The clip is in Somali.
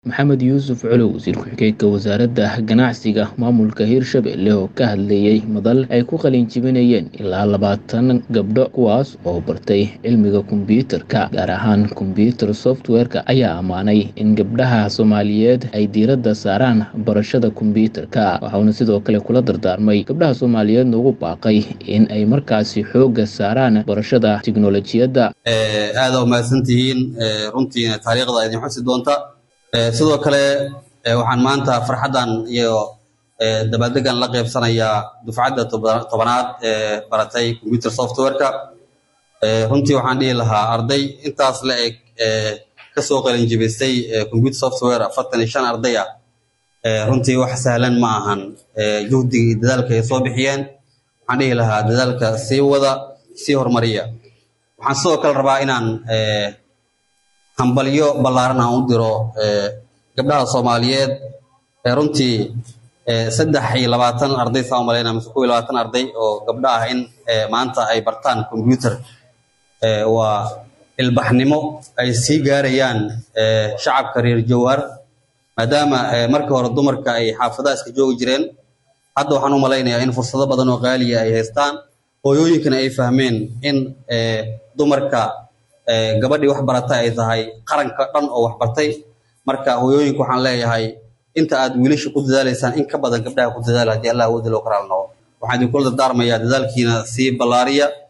Maxamed Yuusuf Colow, wasiir ku-xigeenka wasaaradda ganacsiga maamulka Hirshabelle oo ka hadlayay madal ay ku qalin jebinayeen ilaa 20 gabdho kuwaas oo bartay cilmiga kombiyuutarka gaar ahaan kombiyuutar software-ka ayaa ammaanay in gabdhaha Soomaaliyeed ay diiradda saaraan barashada kombiyuutarka waxaana sidoo kale kula dardaarmay gabdhaha Soomaaliyeed ugu baaqay in ay markaasi xoogga saaraan barashada tiknoolajiyadda aad u mahadsantihiin runtii taariikhda idin xusi doonta sidoo kale waxaan maanta farxadan iyo dabaaldegan la qaybsanayaa dufcadda tobanaad baratay computer software-ka runtii waxaan dhihi lahaa arday intaas la eg ka soo qalin jebisay computer software 45 arday ah runtii wax sahlan ma ahan juhdiga iyo dadaalka ay soo bixiyeen waxaan dhihi lahaa dadaalka sii wada sii horumariya waxaan sidoo kale rabaa inaan hambalyo ballaaran aan u diro gabdhaha Soomaaliyeed runtii 23 arday soo maleynaa mise 22 arday oo gabdha ah in maanta ay bartaan computer waa ilbaxnimo ay sii gaarayaan shacabka reer Jowhar maadaama markii hore dumarka ay xaafadaha iska joogi jireen hadda waxaan u maleynayaa in fursado badan oo qaali ah ay haystaan hooyooyinkana ay fahmeen in dumarka gabadhii wax baratay ay tahay qaranka dhan oo wax bartay marka hooyooyinku waxaan leeyahay inta aad wiilasha ku dadaalaysaan in ka badan gabdhaha ku dadaala hadii Allah uu dilo karaalno waxaan idin kula dardaarmayaa dadaalkiina si ballaariya